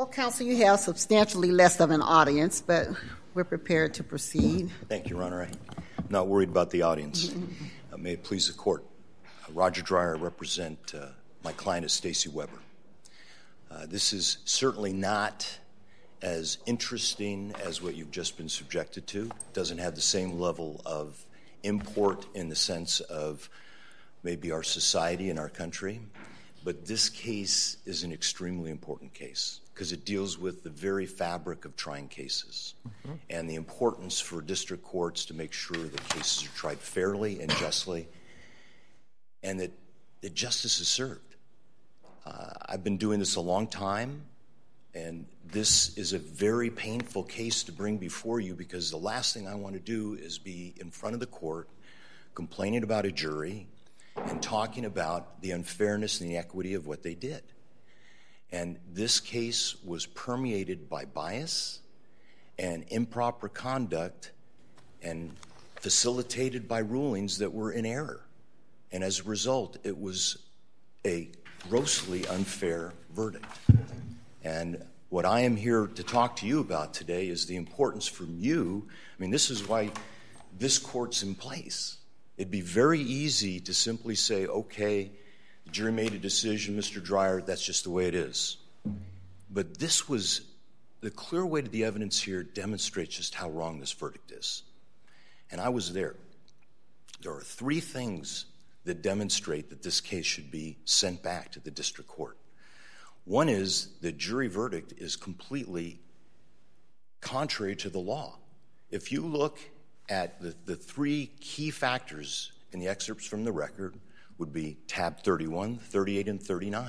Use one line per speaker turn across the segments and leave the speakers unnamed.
Well, Counsel, you have substantially less of an audience, but we're prepared to proceed.
Thank you, Your Honor. I'm not worried about the audience. May it please the Court. Roger Dreyer, I represent my client is Stacey Weber. This is certainly not as interesting as what you've just been subjected to. It doesn't have the same level of import in the sense of maybe our society and our country. But this case is an extremely important case because it deals with the very fabric of trying cases and the importance for district courts to make sure that cases are tried fairly and justly and that justice is served. I've been doing this a long time, and this is a very painful case to bring before you because the last thing I want to do is be in front of the court complaining about a jury and talking about the unfairness and the equity of what they did. And this case was permeated by bias and improper conduct and facilitated by rulings that were in error. And as a result, it was a grossly unfair verdict. And what I am here to talk to you about today is the importance from you. I mean, this is why this court's in place. It'd be very easy to simply say, okay, the jury made a decision, Mr. Dreyer, that's just the way it is. But this was, the clear weight of the evidence here demonstrates just how wrong this verdict is. And I was there. There are three things that demonstrate that this case should be sent back to the district court. One is the jury verdict is completely contrary to the law. If you look at the three key factors in the excerpts from the record would be tab 31, 38, and 39.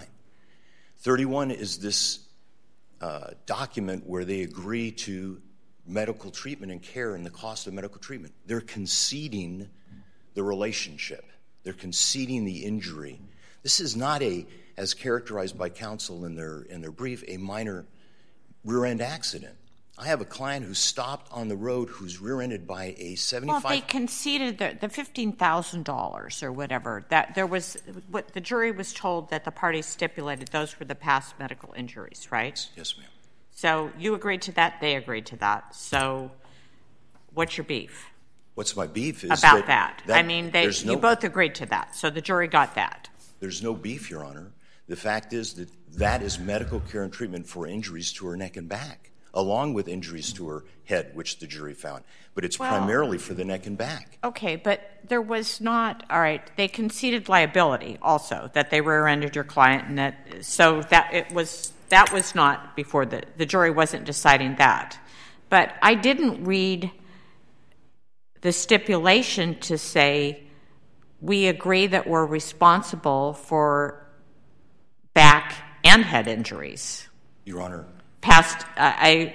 31 is this document where they agree to medical treatment and care and the cost of medical treatment. They're conceding the relationship. They're conceding the injury. This is not as characterized by counsel in their brief, a minor rear-end accident. I have a client who stopped on the road who's rear-ended by a 75...
Well, they conceded the $15,000 or whatever. That there was what the jury was told that the parties stipulated those were the past medical injuries, right?
Yes, ma'am.
So you agreed to that, they agreed to that. So what's your beef?
What's my beef is
about that?
I
mean, you both agreed to that, so the jury got that.
There's no beef, Your Honor. The fact is that is medical care and treatment for injuries to her neck and back, along with injuries to her head, which the jury found. But it's primarily for the neck and back.
Okay, but there was not, all right, they conceded liability also, that they rear-ended your client, and that was not before the jury wasn't deciding that. But I didn't read the stipulation to say we agree that we're responsible for back and head injuries.
Your Honor.
I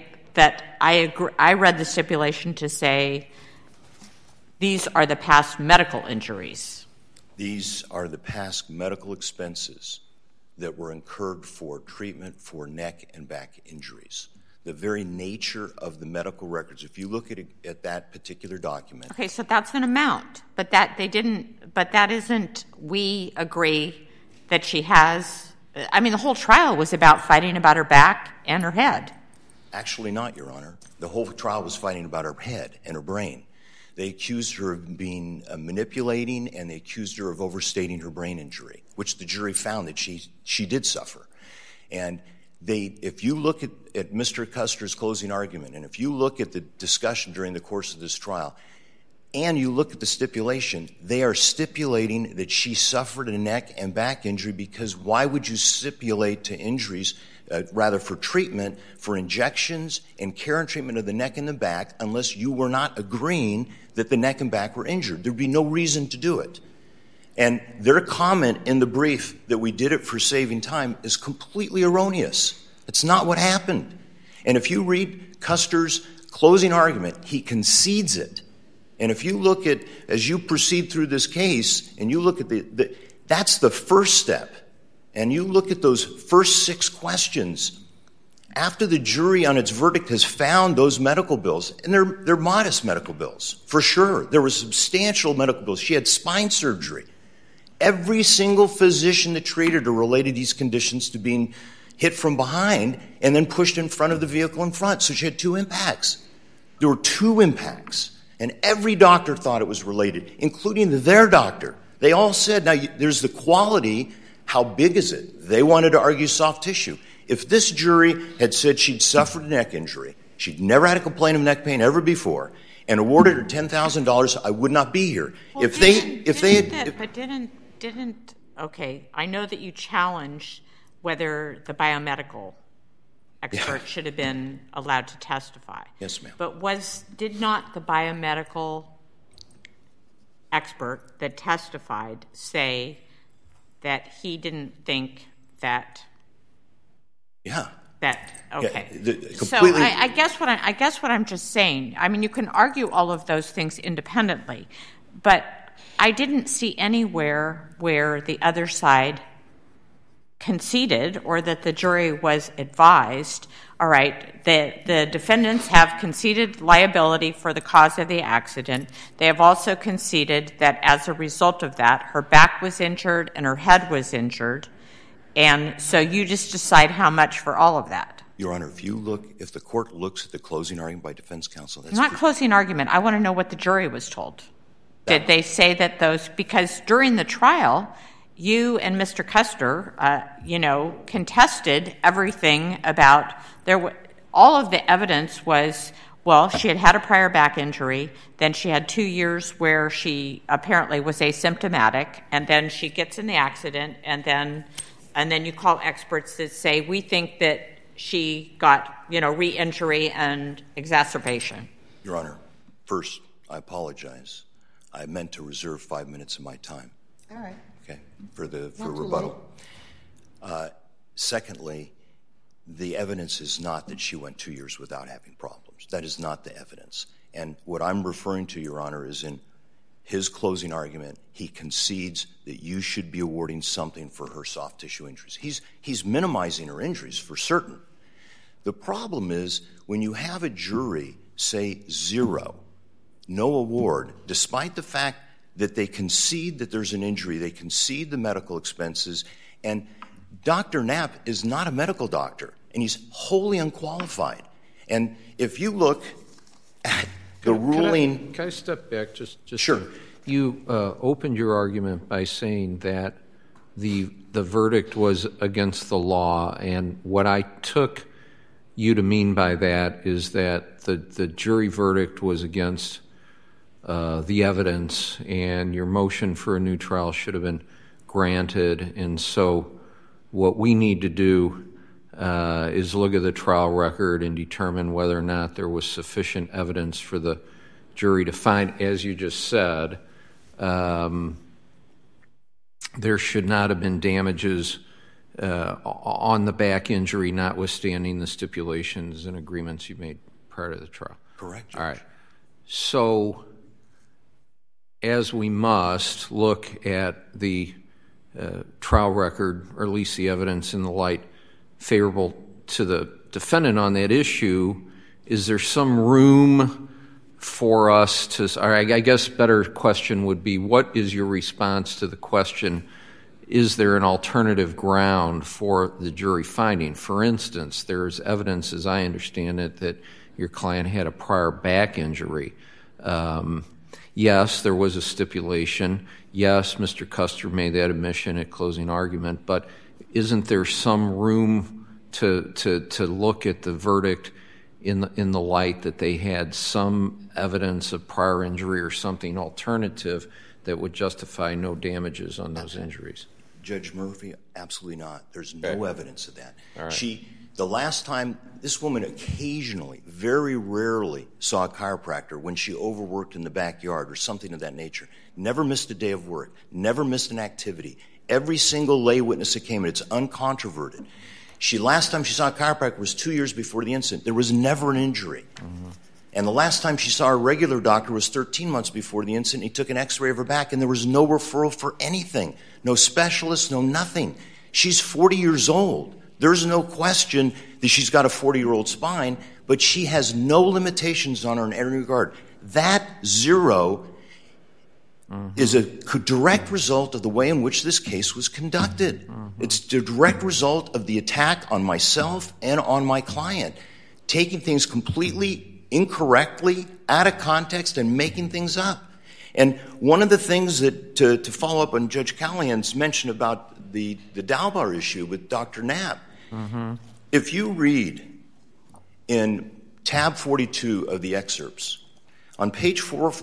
read the stipulation to say these are the past medical injuries.
These are the past medical expenses that were incurred for treatment for neck and back injuries. The very nature of the medical records, if you look at that particular document.
Okay, so that's an amount, but that isn't, we agree that she has. I mean, the whole trial was about fighting about her back and her head.
Actually not, Your Honor. The whole trial was fighting about her head and her brain. They accused her of being manipulating, and they accused her of overstating her brain injury, which the jury found that she did suffer. And if you look at Mr. Custer's closing argument, and if you look at the discussion during the course of this trial, and you look at the stipulation, they are stipulating that she suffered a neck and back injury because why would you stipulate to injuries, rather for treatment, for injections and care and treatment of the neck and the back unless you were not agreeing that the neck and back were injured? There'd be no reason to do it. And their comment in the brief that we did it for saving time is completely erroneous. It's not what happened. And if you read Custer's closing argument, he concedes it. And if you look at, as you proceed through this case, and you look at that's the first step. And you look at those first 6 questions, after the jury on its verdict has found those medical bills, and they're modest medical bills, for sure. There were substantial medical bills. She had spine surgery. Every single physician that treated her related these conditions to being hit from behind, and then pushed in front of the vehicle in front. So she had 2 impacts. There were 2 impacts, and every doctor thought it was related, including their doctor. They all said, now there's the quality, how big is it? They wanted to argue soft tissue. If this jury had said she'd suffered a neck injury, she'd never had a complaint of neck pain ever before, and awarded her $10,000, I would not be here.
Well, okay, I know that you challenged whether the biomedical expert should have been allowed to testify.
Yes, ma'am.
But did not the biomedical expert that testified say that he didn't think that?
Yeah.
Okay.
Yeah,
so I guess what I'm just saying. I mean, you can argue all of those things independently, but I didn't see anywhere where the other side conceded or that the jury was advised, all right, the defendants have conceded liability for the cause of the accident. They have also conceded that as a result of that, her back was injured and her head was injured. And so you just decide how much for all of that.
Your Honor, if the court looks at the closing argument by defense counsel, that's
not closing argument. I want to know what the jury was told. Did they say that because during the trial, you and Mr. Custer, contested everything about all of the evidence was, well, she had a prior back injury, then she had 2 years where she apparently was asymptomatic, and then she gets in the accident, and then you call experts that say, we think that she got, re-injury and exacerbation.
Your Honor, first, I apologize. I meant to reserve 5 minutes of my time.
All right.
Okay, for rebuttal. Secondly, the evidence is not that she went 2 years without having problems. That is not the evidence. And what I'm referring to, Your Honor, is in his closing argument, he concedes that you should be awarding something for her soft tissue injuries. He's minimizing her injuries for certain. The problem is when you have a jury say 0, no award, despite the fact that they concede that there's an injury, they concede the medical expenses, and Dr. Knapp is not a medical doctor, and he's wholly unqualified. And if you look at the ruling...
Can I step back just
Sure.
You opened your argument by saying that the verdict was against the law, and what I took you to mean by that is that the jury verdict was against the evidence, and your motion for a new trial should have been granted. And so what we need to do is look at the trial record and determine whether or not there was sufficient evidence for the jury to find, as you just said, there should not have been damages on the back injury, notwithstanding the stipulations and agreements you made prior to the trial.
Correct.
All right. So as we must look at the trial record, or at least the evidence in the light favorable to the defendant on that issue, is there some room for us to, I guess better question would be, what is your response to the question, is there an alternative ground for the jury finding? For instance, there's evidence, as I understand it, that your client had a prior back injury. Yes, there was a stipulation. Yes, Mr. Custer made that admission at closing argument, but isn't there some room to look at the verdict in the light that they had some evidence of prior injury or something alternative that would justify no damages on those injuries?
Judge Murphy, absolutely not. There's no evidence of that.
All right.
The last time, this woman occasionally, very rarely, saw a chiropractor when she overworked in the backyard or something of that nature. Never missed a day of work. Never missed an activity. Every single lay witness that came in, it's uncontroverted. Last time she saw a chiropractor was 2 years before the incident. There was never an injury. Mm-hmm. And the last time she saw a regular doctor was 13 months before the incident. He took an x-ray of her back, and there was no referral for anything. No specialist, no nothing. She's 40 years old. There's no question that she's got a 40-year-old spine, but she has no limitations on her in any regard. That 0 is a direct result of the way in which this case was conducted. It's the direct result of the attack on myself and on my client, taking things completely incorrectly, out of context, and making things up. And one of the things that, to follow up on Judge Callahan's mention about the Dalbar issue with Dr. Knapp, if you read in tab 42 of the excerpts, on page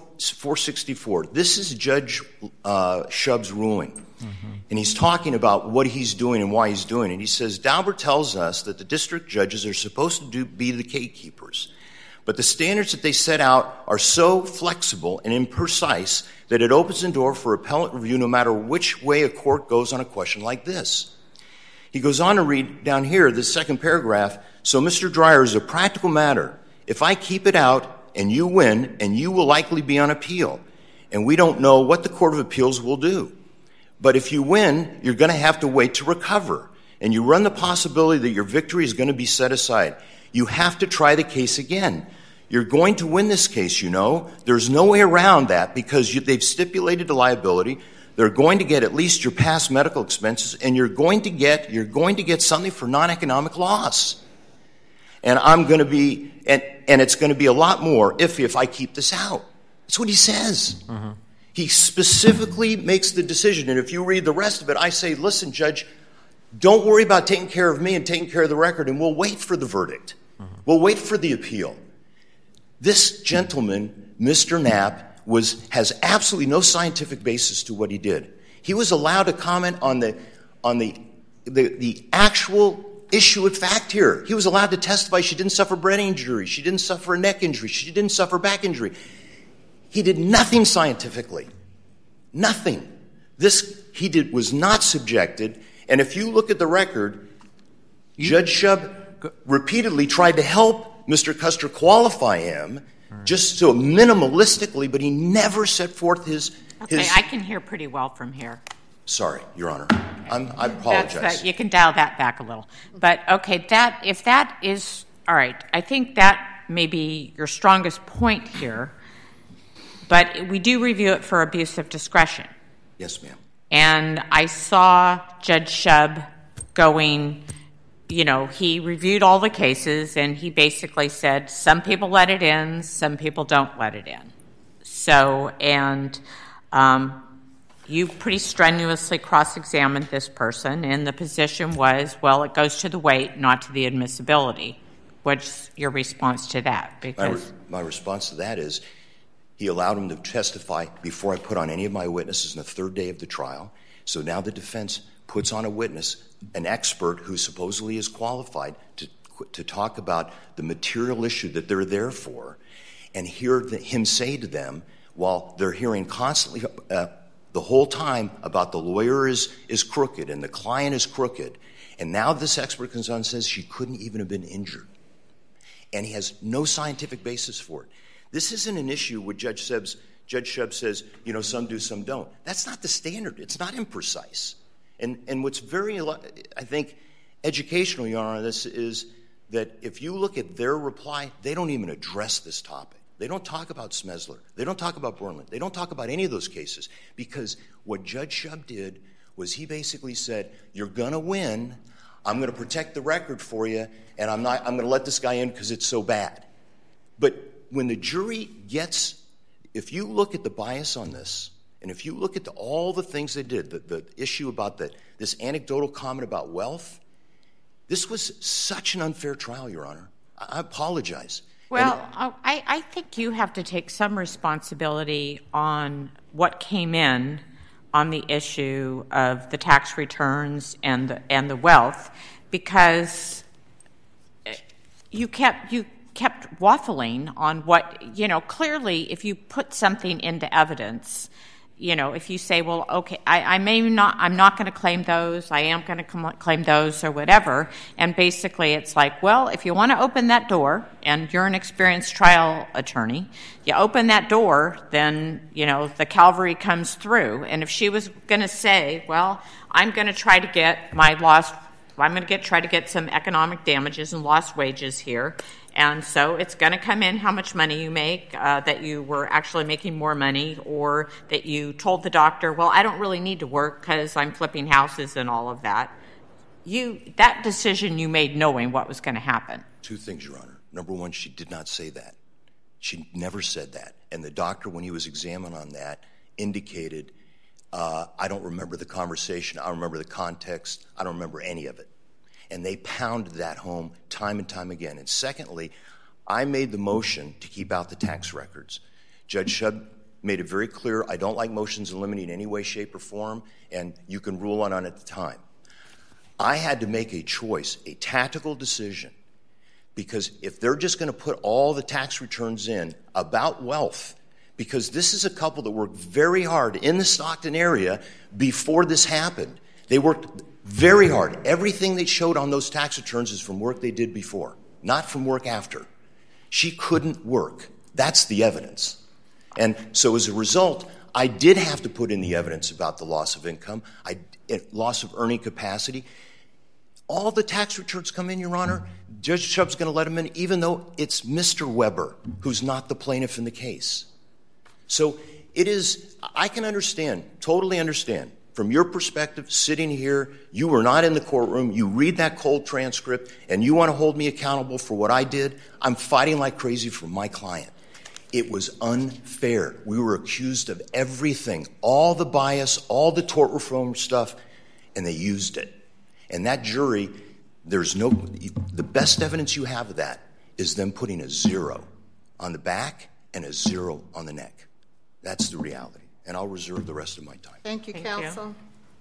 464, this is Judge Shub's ruling. And he's talking about what he's doing and why he's doing it. And he says, Dalbar tells us that the district judges are supposed to be the gatekeepers. But the standards that they set out are so flexible and imprecise that it opens the door for appellate review no matter which way a court goes on a question like this. He goes on to read down here, this second paragraph, so Mr. Dreyer, as a practical matter, if I keep it out and you win, and you will likely be on appeal, and we don't know what the Court of Appeals will do. But if you win, you're going to have to wait to recover, and you run the possibility that your victory is going to be set aside. You have to try the case again. You're going to win this case, you know. There's no way around that because they've stipulated a liability. They're going to get at least your past medical expenses, and you're going to get something for non-economic loss. And I'm going to be, and it's going to be a lot more if I keep this out. That's what he says. He specifically makes the decision. And if you read the rest of it, I say, listen, Judge, don't worry about taking care of me and taking care of the record, and we'll wait for the verdict. We'll wait for the appeal. This gentleman, Mr. Knapp, has absolutely no scientific basis to what he did. He was allowed to comment on the actual issue of fact here. He was allowed to testify she didn't suffer brain injury, she didn't suffer a neck injury, she didn't suffer back injury. He did nothing scientifically. Nothing. This he was not subjected, and if you look at the record, Judge Shub repeatedly tried to help Mr. Custer qualify him just so minimalistically, but he never set forth his...
Okay, I can hear pretty well from here.
Sorry, Your Honor. I apologize.
You can dial that back a little. But, okay, if that is... All right, I think that may be your strongest point here, but we do review it for abuse of discretion.
Yes, ma'am.
And I saw Judge Shub going, he reviewed all the cases, and he basically said some people let it in, some people don't let it in. So, and... you pretty strenuously cross-examined this person, and the position was, well, it goes to the weight, not to the admissibility. What's your response to that? Because
my response to that is he allowed him to testify before I put on any of my witnesses on the third day of the trial. So now the defense puts on a witness, an expert who supposedly is qualified to talk about the material issue that they're there for, and hear him say to them, while they're hearing constantly the whole time about the lawyer is crooked and the client is crooked, and now this expert comes on and says she couldn't even have been injured. And he has no scientific basis for it. This isn't an issue where Judge Shub says, some do, some don't. That's not the standard. It's not imprecise. And what's very, I think, educational, Your Honor, this is that if you look at their reply, they don't even address this topic. They don't talk about Smesler. They don't talk about Borland. They don't talk about any of those cases, because what Judge Shub did was he basically said, you're going to win, I'm going to protect the record for you, and I'm going to let this guy in because it's so bad. But when the jury gets, if you look at the bias on this, and if you look at all the things they did, the issue about this anecdotal comment about wealth, this was such an unfair trial, Your Honor. I apologize.
Well, I think you have to take some responsibility on what came in on the issue of the tax returns and the wealth, because you kept waffling on what, clearly if you put something into evidence, if you say, well, okay, I'm not going to claim those, I am going to claim those or whatever, and basically it's like, well, if you want to open that door, and you're an experienced trial attorney, you open that door, then, the cavalry comes through. And if she was going to say, well, I'm going to try to get my lost I'm going to try to get some economic damages and lost wages here. And so it's going to come in how much money you make, that you were actually making more money, or that you told the doctor, well, I don't really need to work because I'm flipping houses and all of that. That decision you made knowing what was going to happen.
Two things, Your Honor. Number one, she did not say that. She never said that. And the doctor, when he was examined on that, indicated, I don't remember the conversation, I don't remember the context, I don't remember any of it. And they pounded that home time and time again. And secondly, I made the motion to keep out the tax records. Judge Shub made it very clear, I don't like motions in limine in any way, shape, or form, and you can rule on it at the time. I had to make a choice, a tactical decision, because if they're just going to put all the tax returns in about wealth, because this is a couple that worked very hard in the Stockton area before this happened. They worked very hard. Everything they showed on those tax returns is from work they did before, not from work after. She couldn't work. That's the evidence. And so as a result, I did have to put in the evidence about the loss of income, loss of earning capacity. All the tax returns come in, Your Honor. Judge Shub's going to let them in, even though it's Mr. Weber who's not the plaintiff in the case. So it is, I can understand, totally understand, from your perspective, sitting here, you were not in the courtroom, you read that cold transcript, and you want to hold me accountable for what I did. I'm fighting like crazy for my client. It was unfair. We were accused of everything, all the bias, all the tort reform stuff, and they used it. And that jury, the best evidence you have of that is them putting a 0 on the back and a 0 on the neck. That's the reality. And I'll reserve the rest of my time.
Thank you, counsel.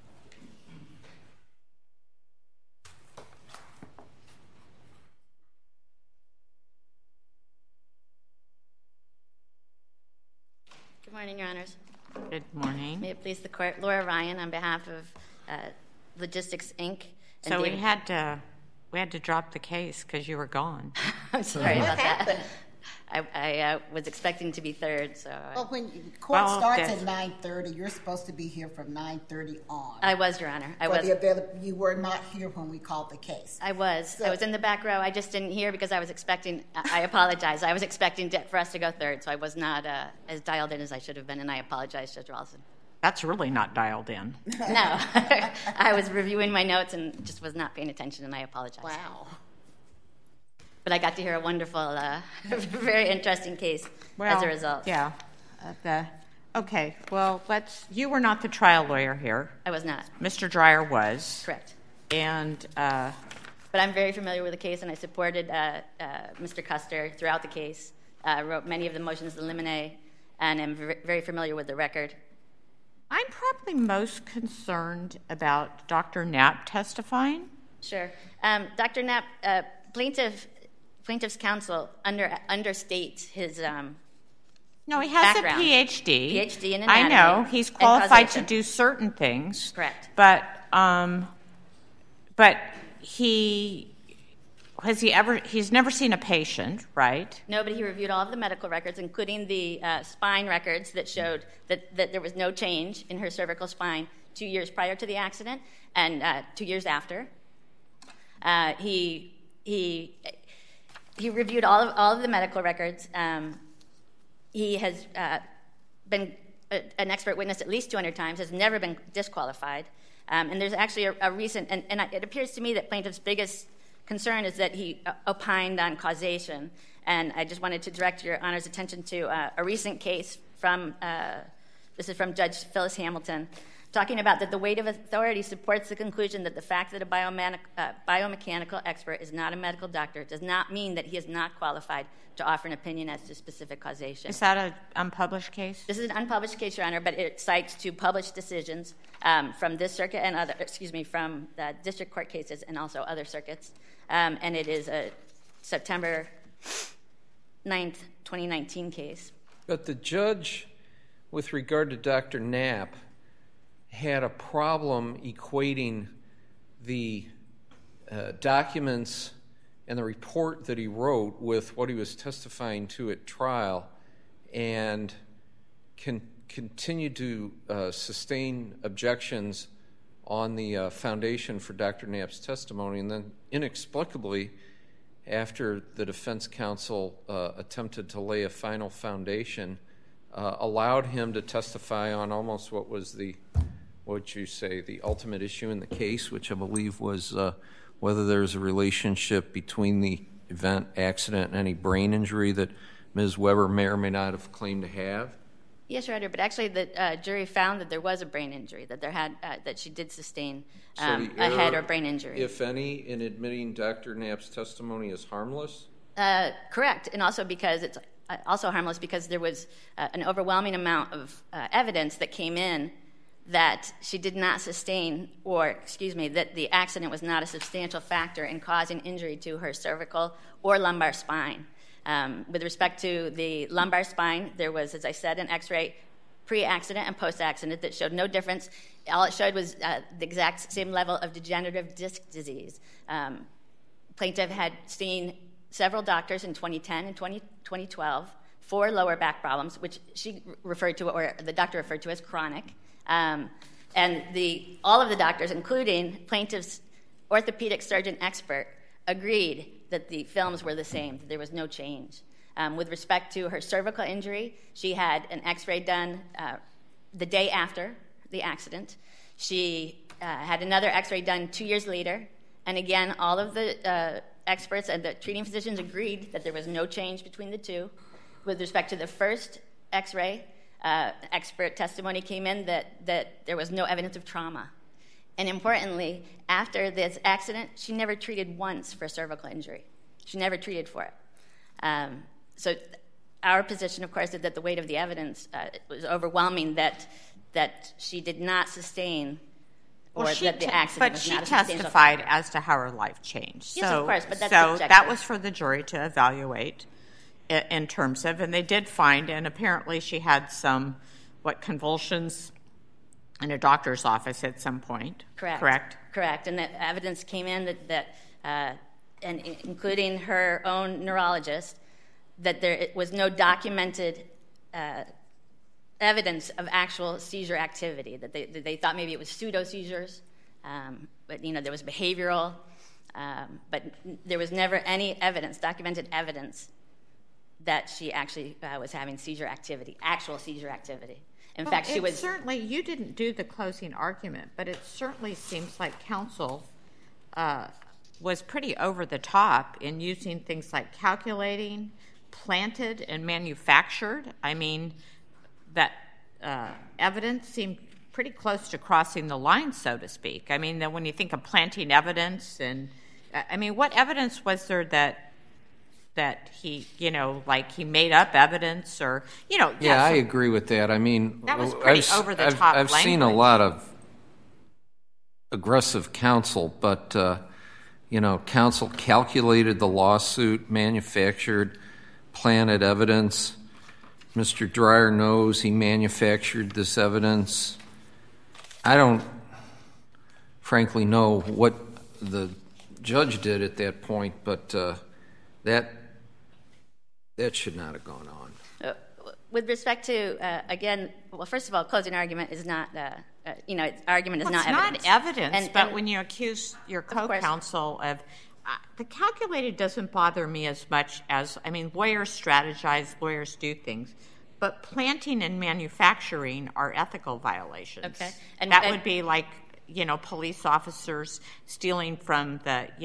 Good morning, Your Honors.
Good morning.
May it please the court, Laura Ryan on behalf of Logistics, Inc.
So we had to drop the case because you were gone.
I'm sorry about that. I was expecting to be third, so.
Well, when court starts at 9:30, you're supposed to be here from 9:30 on.
I was, Your Honor.
You were not here when we called the case.
I was. So, I was in the back row. I just didn't hear because I was expecting. I apologize. I was expecting for us to go third, so I was not as dialed in as I should have been, and I apologize, Judge Rawlston.
That's really not dialed in.
No. I was reviewing my notes and just was not paying attention, and I apologize.
Wow.
But I got to hear a wonderful, very interesting case as a result.
Yeah. Okay. Well, you were not the trial lawyer here.
I was not.
Mr. Dreyer was.
Correct.
And.
But I'm very familiar with the case, and I supported Mr. Custer throughout the case. Wrote many of the motions in limine, and am very familiar with the record.
I'm probably most concerned about Dr. Knapp testifying.
Sure. Dr. Knapp, plaintiff's counsel understates his
No, he has
background.
a PhD.
PhD in anatomy.
I know. He's qualified to do certain things.
Correct.
But he's never seen a patient, right?
No, but he reviewed all of the medical records, including the spine records that showed that there was no change in her cervical spine 2 years prior to the accident and 2 years after. He reviewed all of the medical records. He has been an expert witness at least 200 times, has never been disqualified. And there's actually a recent, and it appears to me that plaintiff's biggest concern is that he opined on causation. And I just wanted to direct Your Honor's attention to a recent case this is from Judge Phyllis Hamilton, talking about that the weight of authority supports the conclusion that the fact that a biomechanical expert is not a medical doctor does not mean that he is not qualified to offer an opinion as to specific causation.
Is that an unpublished case?
This is an unpublished case, Your Honor, but it cites two published decisions from this circuit and from the district court cases and also other circuits. And it is a September 9th, 2019 case.
But the judge, with regard to Dr. Knapp, had a problem equating the documents and the report that he wrote with what he was testifying to at trial, and continued to sustain objections on the foundation for Dr. Knapp's testimony, and then inexplicably, after the defense counsel attempted to lay a final foundation, allowed him to testify on almost what was the ultimate issue in the case, which I believe was whether there's a relationship between the event, accident, and any brain injury that Ms. Weber may or may not have claimed to have.
Yes, Your Honor, but actually the jury found that there was a brain injury, that there had that she did sustain a head or brain injury.
If any, in admitting Dr. Knapp's testimony is harmless?
Correct, and also because it's also harmless because there was an overwhelming amount of evidence that came in that she did not sustain, that the accident was not a substantial factor in causing injury to her cervical or lumbar spine. With respect to the lumbar spine, there was, as I said, an X-ray pre-accident and post-accident that showed no difference. All it showed was the exact same level of degenerative disc disease. Plaintiff had seen several doctors in 2010 and 2012 for lower back problems, which she referred to, or the doctor referred to as chronic. And all of the doctors, including plaintiff's orthopedic surgeon expert, agreed that the films were the same, that there was no change. With respect to her cervical injury, she had an X-ray done the day after the accident. She had another X-ray done 2 years later. And again, all of the experts and the treating physicians agreed that there was no change between the two. With respect to the first X-ray, expert testimony came in that there was no evidence of trauma. And importantly, after this accident, she never treated once for cervical injury. She never treated for it. So our position, of course, is that the weight of the evidence was overwhelming that she did not sustain that the accident was not a substantial factor.
But she testified as to how her life changed.
Yes, of course, but that's
so
subjective.
that was for the jury to evaluate in terms of, and they did find, and apparently she had some, convulsions in a doctor's office at some point. Correct.
And the evidence came in that and including her own neurologist, that there was no documented evidence of actual seizure activity. That they thought maybe it was pseudo seizures, but there was behavioral, but there was never any documented evidence that she actually was having actual seizure activity. In fact, she was
certainly. You didn't do the closing argument, but it certainly seems like counsel was pretty over the top in using things like calculating, planted, and manufactured. I mean, that evidence seemed pretty close to crossing the line, so to speak. I mean, when you think of planting evidence, and I mean, what evidence was there that he, he made up evidence or,
Yeah, I agree with that. I mean,
that was pretty over the top
I've
language.
seen a lot of aggressive counsel, but, counsel calculated the lawsuit, manufactured, planted evidence. Mr. Dreyer knows he manufactured this evidence. I don't, frankly, know what the judge did at that point, but that should not have gone on.
With respect to, again, well, first of all, closing argument is not, argument is not evidence.
It's not evidence, but
and
when you accuse your co-counsel of the calculated doesn't bother me as much as, lawyers strategize, lawyers do things, but planting and manufacturing are ethical violations.
Okay.
And that would be like, police officers stealing from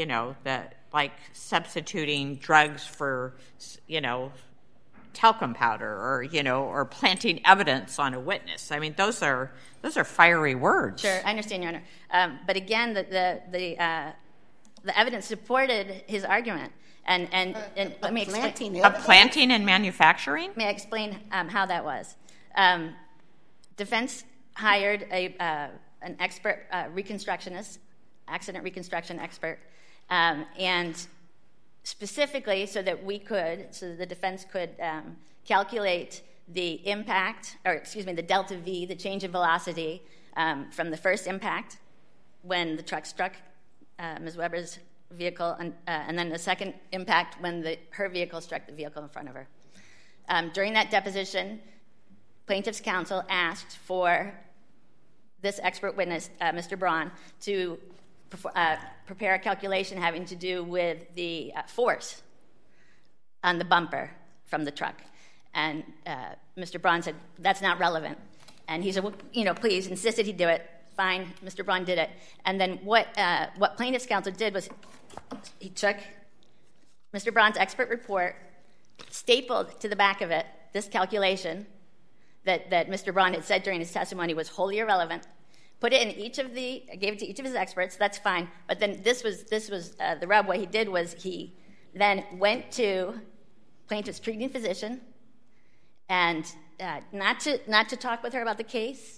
substituting drugs for, talcum powder or planting evidence on a witness. I mean, those are fiery words.
Sure, I understand, Your Honor. But again, the evidence supported his argument. And let me explain.
Of planting and manufacturing?
May I explain how that was? Defense hired an expert reconstructionist, accident reconstruction expert, and specifically so that the defense could calculate the impact, the delta V, the change in velocity from the first impact when the truck struck Ms. Weber's vehicle, and then the second impact when her vehicle struck the vehicle in front of her. During that deposition, plaintiff's counsel asked for this expert witness, Mr. Braun, to prepare a calculation having to do with the force on the bumper from the truck. And Mr. Braun said, that's not relevant. And he said, well, please, insisted he do it. Fine, Mr. Braun did it. And then what plaintiff's counsel did was he took Mr. Braun's expert report, stapled to the back of it this calculation that Mr. Braun had said during his testimony was wholly irrelevant, put it in gave it to each of his experts, that's fine. But then this was the rub. What he did was he then went to plaintiff's treating physician and not to talk with her about the case,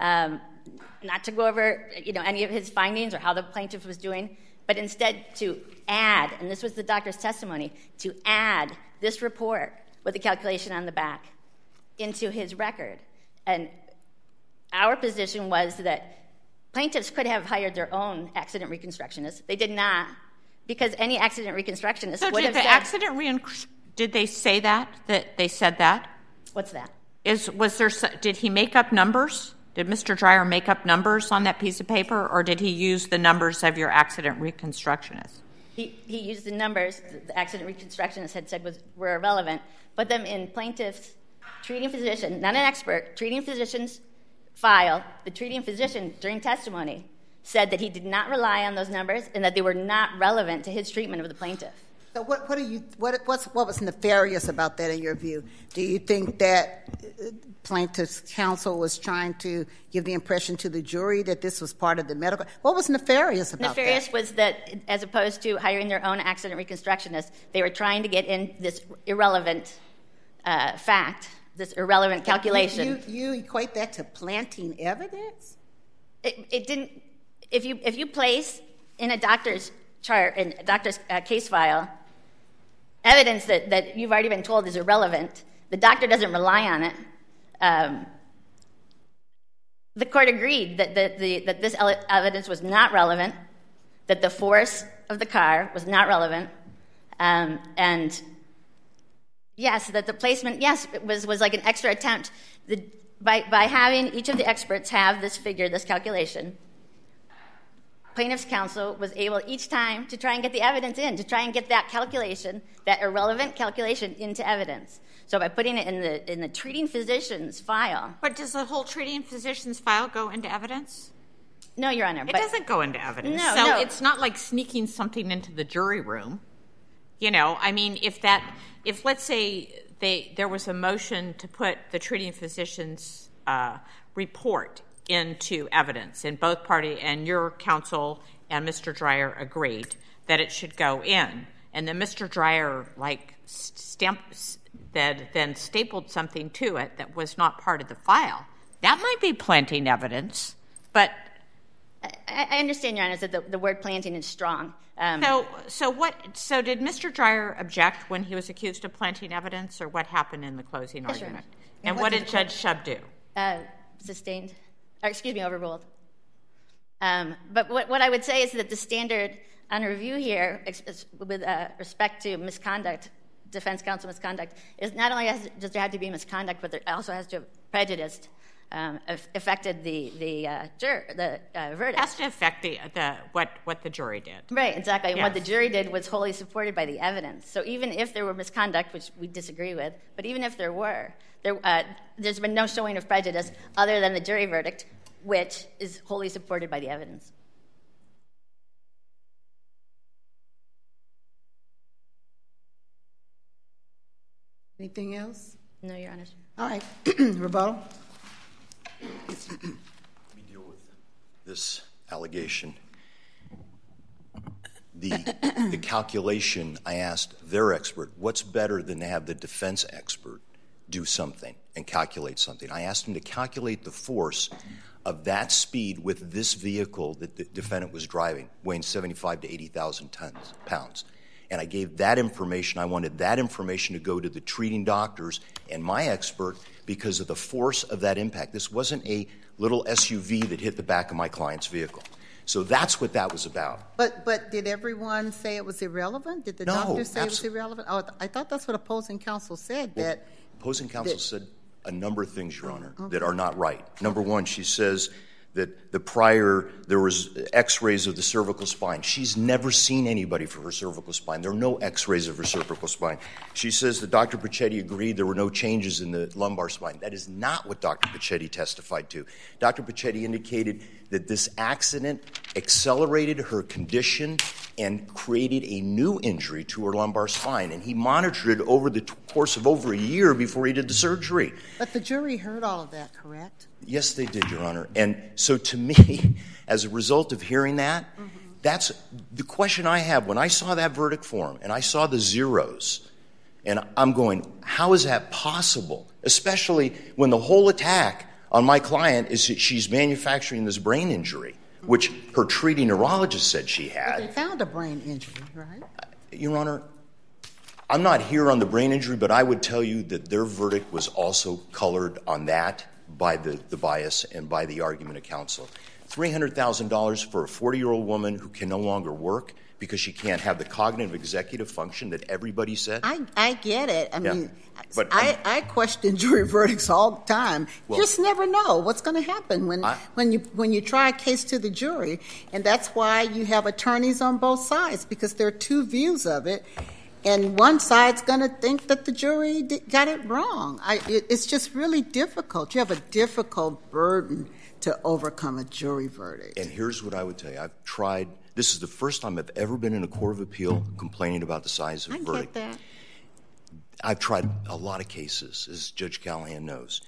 not to go over any of his findings or how the plaintiff was doing, but instead to add, and this was the doctor's testimony, to add this report with the calculation on the back into his record. And our position was that plaintiffs could have hired their own accident reconstructionist. They did not, because any accident reconstructionist would have said...
Did they say that they said that?
What's that?
Did he make up numbers? Did Mr. Dreyer make up numbers on that piece of paper, or did he use the numbers of your accident reconstructionist?
He used the numbers the accident reconstructionist had said were irrelevant, put them in plaintiff's treating physician, not an expert, treating physician's file. The treating physician, during testimony, said that he did not rely on those numbers and that they were not relevant to his treatment of the plaintiff.
So what was nefarious about that in your view? Do you think that plaintiff's counsel was trying to give the impression to the jury that this was part of the medical? What was nefarious about that?
Nefarious was that, as opposed to hiring their own accident reconstructionist, they were trying to get in this irrelevant fact, this irrelevant calculation.
You equate that to planting evidence?
It didn't. If you place in a doctor's chart, in a doctor's case file, evidence that you've already been told is irrelevant, the doctor doesn't rely on it. The court agreed that this evidence was not relevant, that the force of the car was not relevant, and yes, that the placement, was like an extra attempt. By having each of the experts have this figure, this calculation, plaintiff's counsel was able each time to try and get the evidence in, to try and get that calculation, that irrelevant calculation, into evidence. So by putting it in the treating physician's file.
But does the whole treating physician's file go into evidence?
No, Your Honor.
It doesn't go into evidence.
No.
It's not like sneaking something into the jury room. I mean, if let's say there was a motion to put the treating physician's report into evidence, and both party and your counsel and Mr. Dreyer agreed that it should go in, and then Mr. Dreyer then stapled something to it that was not part of the file. That might be planting evidence, but
I understand, Your Honor, that the word planting is strong.
So did Mr. Dreyer object when he was accused of planting evidence, or what happened in the closing argument? And what did Judge Shub do?
Sustained. Overruled. But what I would say is that the standard on review here, with respect to misconduct, defense counsel misconduct, is not only does there have to be misconduct, but there also has to have prejudiced, affected the verdict.
It has to affect what the jury did.
Right, exactly. And
yes.
what the jury did was wholly supported by the evidence. So even if there were misconduct, which we disagree with, but even if there were, there's been no showing of prejudice other than the jury verdict, which is wholly supported by the evidence.
Anything else?
No, Your Honor.
All right. Rebuttal.
Let me deal with this allegation. The calculation, I asked their expert, what's better than to have the defense expert do something and calculate something? I asked him to calculate the force of that speed with this vehicle that the defendant was driving, weighing 75 to 80,000 pounds. And I gave that information. I wanted that information to go to the treating doctors and my expert because of the force of that impact. This wasn't a little SUV that hit the back of my client's vehicle. So that's what that was about.
But did everyone say it was irrelevant? Did the doctor say it was irrelevant? Oh, I thought that's what opposing counsel said. Opposing
counsel said a number of things, Your Honor, that are not right. Number one, she says that there was x-rays of the cervical spine. She's never seen anybody for her cervical spine. There are no x-rays of her cervical spine. She says that Dr. Pichetti agreed there were no changes in the lumbar spine. That is not what Dr. Pichetti testified to. Dr. Pichetti indicated that this accident accelerated her condition and created a new injury to her lumbar spine, and he monitored it over the course of over a year before he did the surgery.
But the jury heard all of that, correct?
Yes, they did, Your Honor. And so to me, as a result of hearing that, that's the question I have. When I saw that verdict form and I saw the zeros, and I'm going, how is that possible? Especially when the whole attack on my client is that she's manufacturing this brain injury, which her treating neurologist said she had.
But they found a brain injury, right?
Your Honor, I'm not here on the brain injury, but I would tell you that their verdict was also colored on that by the bias and by the argument of counsel. $300,000 for a 40-year-old woman who can no longer work because she can't have the cognitive executive function that everybody said?
I get it. I mean,
but
I question jury verdicts all the time. You just never know what's going to happen when you try a case to the jury. And that's why you have attorneys on both sides, because there are two views of it. And one side's going to think that the jury got it wrong. It's just really difficult. You have a difficult burden to overcome a jury verdict.
And here's what I would tell you. I've tried. This is the first time I've ever been in a court of appeal complaining about the size of the verdict.
I get that.
I've tried a lot of cases, as Judge Callahan knows.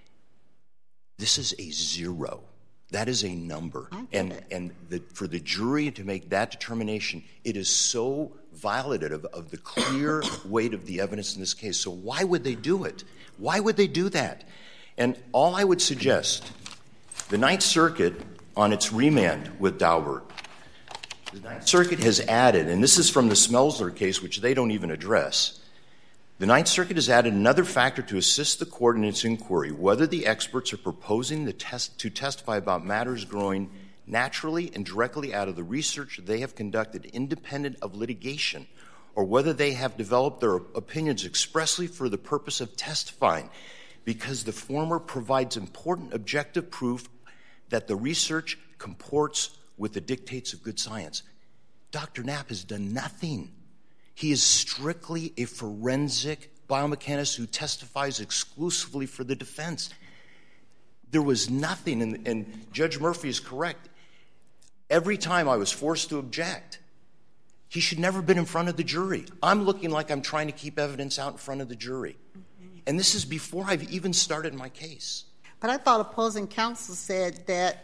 This is a zero. That is a number. And for the jury to make that determination, it is so violative of the clear weight of the evidence in this case. So why would they do it? Why would they do that? And all I would suggest, the Ninth Circuit, on its remand with Daubert, the Ninth Circuit has added, and this is from the Smelzler case, which they don't even address, the Ninth Circuit has added another factor to assist the court in its inquiry, whether the experts are proposing to testify about matters growing naturally and directly out of the research they have conducted independent of litigation, or whether they have developed their opinions expressly for the purpose of testifying, because the former provides important objective proof that the research comports with the dictates of good science. Dr. Knapp has done nothing. He is strictly a forensic biomechanist who testifies exclusively for the defense. There was nothing, and Judge Murphy is correct. Every time I was forced to object, he should never have been in front of the jury. I'm looking like I'm trying to keep evidence out in front of the jury. And this is before I've even started my case.
But I thought opposing counsel said that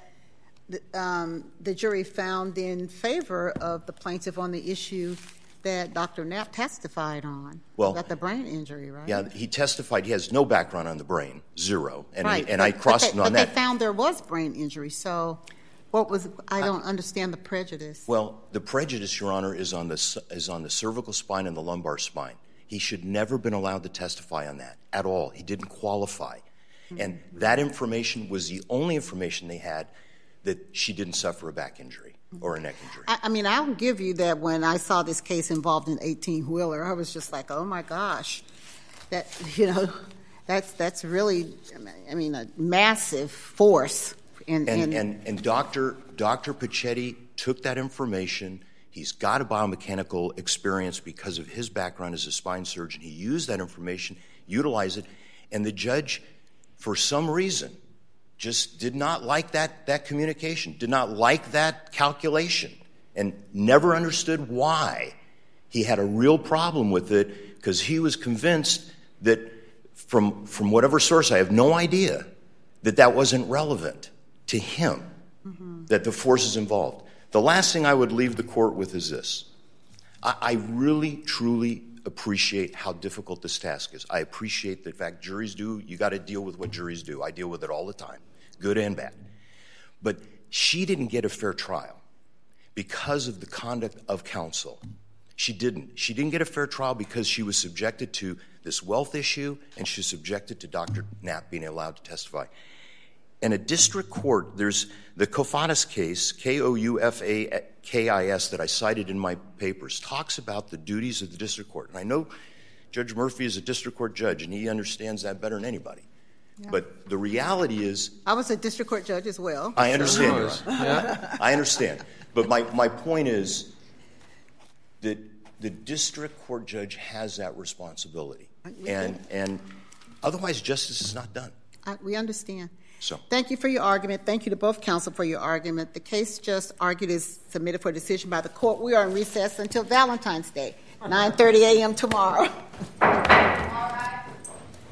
the jury found in favor of the plaintiff on the issue that Dr. Knapp testified on, about the brain injury, right?
Yeah, he testified. He has no background on the brain, zero. And,
right.
I crossed him on that.
But they found there was brain injury. So I don't understand the prejudice.
Well, the prejudice, Your Honor, is on the cervical spine and the lumbar spine. He should never have been allowed to testify on that at all. He didn't qualify. And that information was the only information they had that she didn't suffer a back injury or a neck injury.
I mean, I'll give you that when I saw this case involved in 18-wheeler, I was just like, oh, my gosh. That's really, a massive force.
And Dr. Pichetti took that information. He's got a biomechanical experience because of his background as a spine surgeon. He used that information, utilized it, and the judge, for some reason, just did not like that communication, did not like that calculation, and never understood why. He had a real problem with it because he was convinced that from whatever source, I have no idea, that wasn't relevant to him, that the forces involved. The last thing I would leave the court with is this. I really, truly appreciate how difficult this task is. I appreciate the fact juries do. You got to deal with what juries do. I deal with it all the time, good and bad. But she didn't get a fair trial because of the conduct of counsel. She didn't. She didn't get a fair trial because she was subjected to this wealth issue and she was subjected to Dr. Knapp being allowed to testify. In a district court, there's the Koufakis case, Koufakis, that I cited in my papers, talks about the duties of the district court. And I know Judge Murphy is a district court judge, and he understands that better than anybody. But the reality is,
I was a district court judge as well.
I understand. I understand. But my point is that the district court judge has that responsibility. And otherwise, justice is not done.
We understand.
So,
thank you for your argument. Thank you to both counsel for your argument. The case just argued is submitted for decision by the court. We are in recess until Valentine's Day, 9:30 a.m. tomorrow.